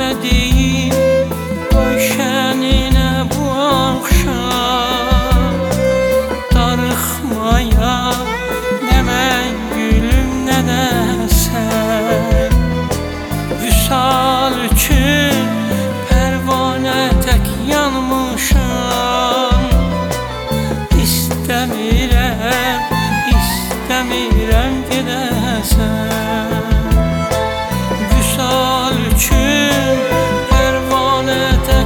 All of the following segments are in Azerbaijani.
demediğim Göyşenine bu akşam darıxmaya demən gülüm nə dəsən Vüsal üçün pərvanə tək yanmışam İstəmirəm, istəmirəm gedəsən Vüsal üçün pərvanə tək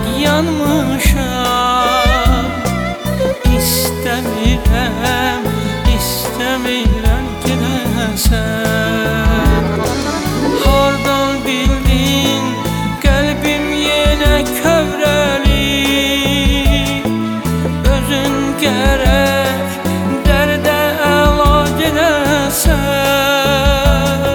yanmışam İstəmirəm, istəmirəm gedəsən Hardan bildin qəlbim yenə kövrəli Özün gərək dərdə əlac edəsən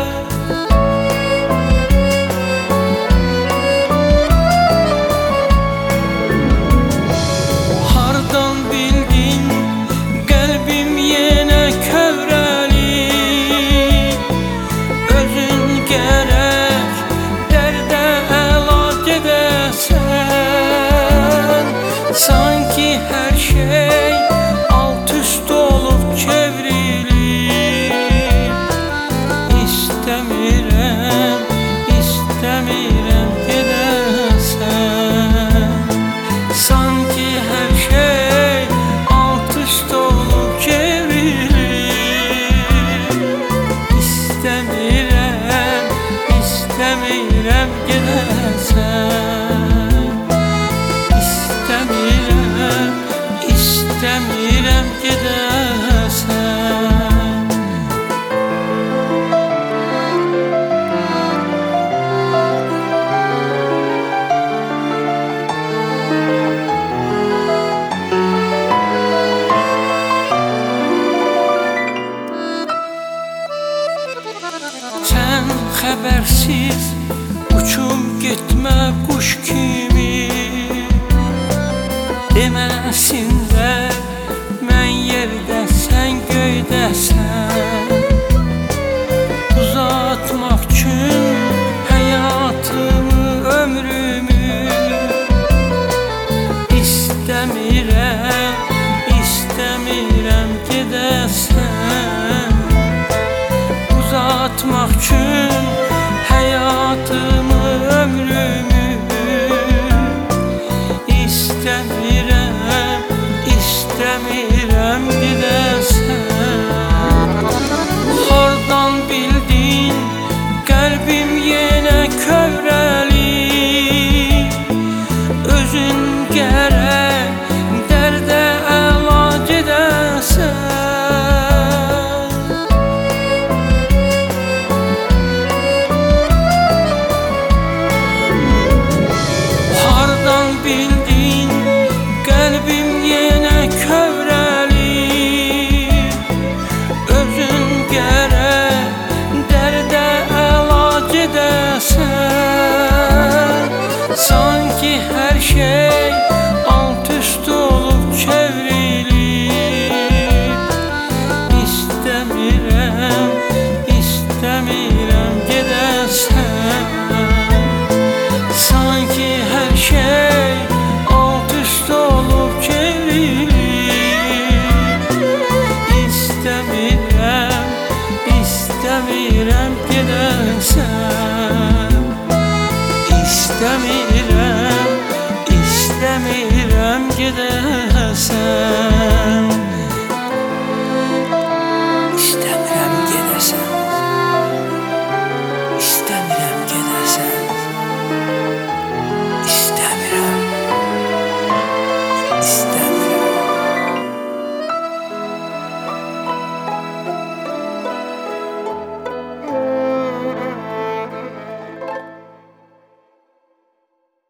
Hardan bildin qəlbim yenə kövrəli Özün gərək dərdə əlac edəsən Sanki hər şey alt-üst olub çevrilir İstəmirəm, istəmirəm gedəsən Sanki hər şey alt-üst olub çevrilir İstəmirəm, istəmirəm gedəsən İstəmirəm, istəmirəm gedəsən Sən xəbərsiz uçub getmə quş kimi Deməsinlər mən yerdəsən, göydəsən Uzatmaq üçün həyatımı, ömrümü İstəmirəm, istəmirəm gedəsən Uzatmaq üçün həyatımı, ömrümü İstəmirəm, istəmirəm gedəsən Hardan bildin qəlbim yenə kövrəli Özün gərək dərdə əlac edəsən Hardan bildin qəlbim yenə kövrəli Özün gərək dərdə əlac edəsən Sanki hər şey alt-üst olub çevrilir İstəmirəm, istəmirəm gedəsən Sanki hər şey alt-üst olub çevrilir İstəmirəm, istəmirəm gedəsən İstəmirəm, istəmirəm gedəsən